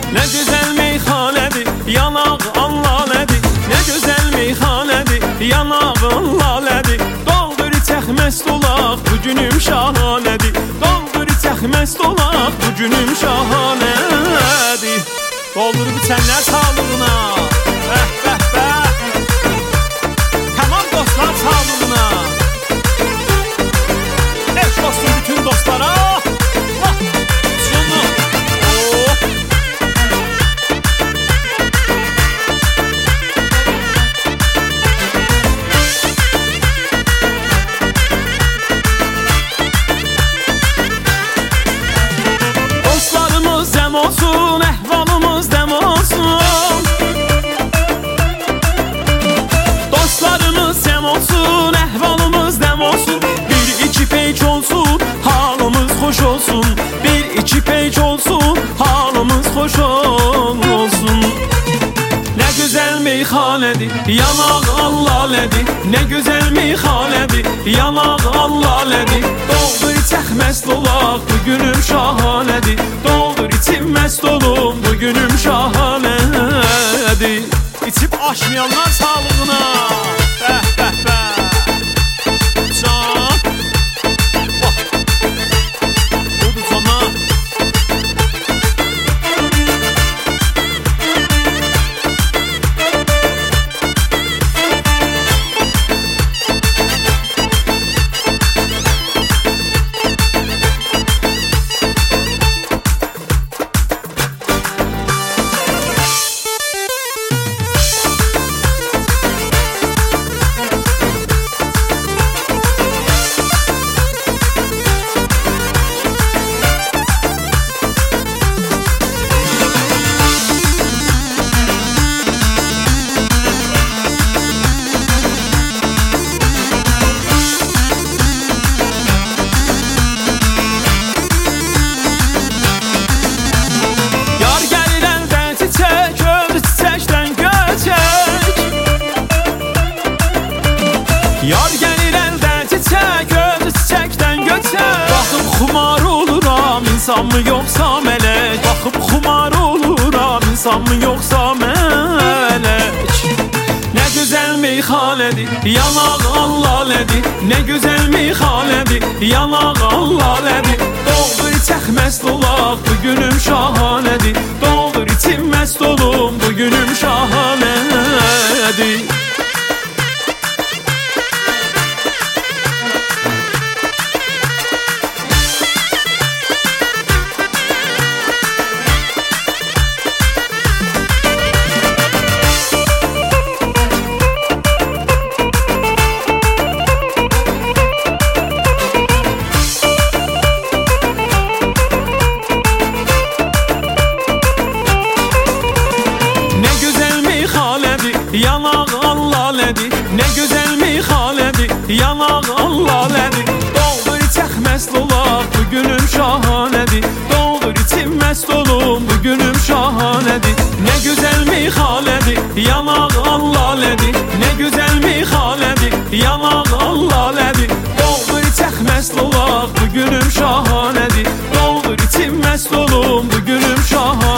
Ne güzel meyhanedir, yanağın laledir. Ne güzel meyhanedir, yanağın laledir. Doldur içək məst olaq, bu günüm şahanedir. Doldur içək məst olaq, bu günüm şahanedir. Doldur içənlər sağlığına, bəh bəh bəh. Tamam dostlar sağlığına. Eş olsun bütün dostlara. Dostlarımız dem olsun, ehvalımız dem olsun. Dostlarımız dem olsun, ehvalımız dem olsun. Bir iki peyç olsun, halımız hoş olsun. Bir iki peyç olsun, halımız hoş olsun. Ne güzel meyhanedir, yanağın laledir. Ne güzel meyhanedir, yanağın laledir. Doldur içək məst olaq, bu günüm şahanedir. Doldur içim məst olum, bu günüm şahanedir. İçib aşmayanlar sağlığına, bəh bəh bəh. Can budur cana. Yar gəlir əldən çiçək, özü çiçəkdən göçək. Baxıb xumar oluram, insan mı yoxsa mələk. Baxıb xumar oluram, insan mı yoxsa mələk. Ne güzel meyhanedir, yanağın laledir. Ne güzel meyhanedir, yanağın laledir. Doldur içək məst olaq, bu günüm şahanedir. Doldur içim məst olum, bu günüm şahanedir. Yanağın laledir, ne güzel meyhanedir. Yanağın laledir. Doldur içək məst olaq, bu günüm şahanedir. Doldur içim məst olum, bu günüm şahanedir. Ne güzel meyhanedir, yanağın laledir. Ne güzel meyhanedir, yanağın laledir. Doldur içək məst olaq, bu günüm şahanedir. Doldur içim məst olum, bu günüm şahanedir.